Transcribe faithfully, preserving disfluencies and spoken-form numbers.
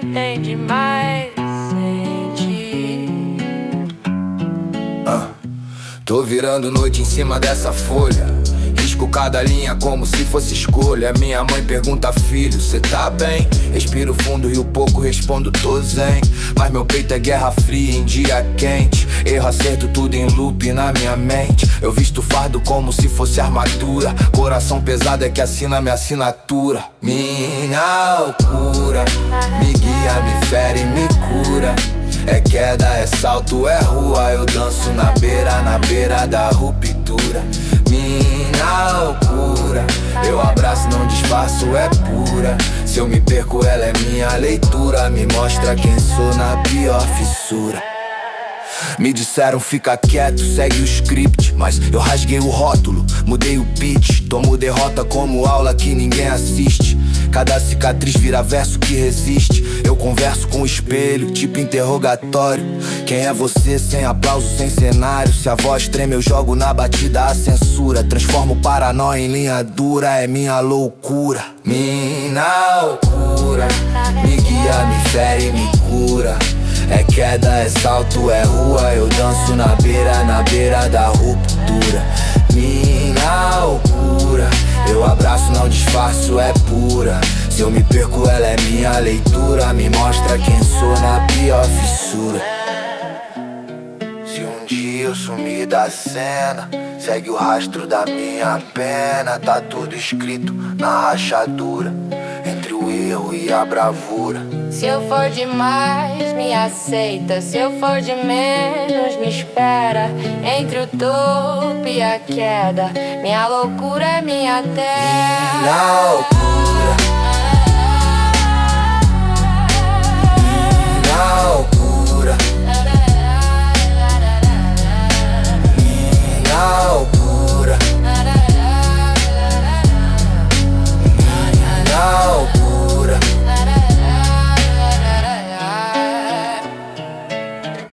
tem demais, sente. ah, Tô virando noite em cima dessa folha, risco cada linha como se fosse escolha. Minha mãe pergunta: filho, cê tá bem? Respiro fundo e o pouco respondo: tô zen. Mas meu peito é guerra fria em dia quente. Erro, acerto, tudo em loop na minha mente. Eu visto fardo como se fosse armadura. Coração pesado é que assina minha assinatura. Minha loucura me guia, me fere, me cura. É queda, é salto, é rua. Eu danço na beira, na beira da ruptura. Minha loucura, eu abraço, não disfarço, é pura. Se eu me perco, ela é minha leitura. Me mostra quem sou na pior fissura. Me disseram fica quieto, segue o script, mas eu rasguei o rótulo, mudei o pitch. Tomo derrota como aula que ninguém assiste. Cada cicatriz vira verso que resiste. Eu converso com o espelho, tipo interrogatório. Quem é você sem aplauso, sem cenário? Se a voz treme eu jogo na batida a censura. Transformo paranoia em linha dura, é minha loucura. Minha loucura me guia, me fere, me cura. É queda, é salto, é rua. Eu danço na beira, na beira da ruptura. Minha loucura, eu abraço, não disfarço, é pura. Se eu me perco, ela é minha leitura. Me mostra quem sou na pior fissura. Se um dia eu sumir da cena, segue o rastro da minha pena. Tá tudo escrito na rachadura, entre o erro e a bravura. Se eu for demais, me aceita. Se eu for de menos, me espera. Entre o topo e a queda, minha loucura é minha terra. Minha loucura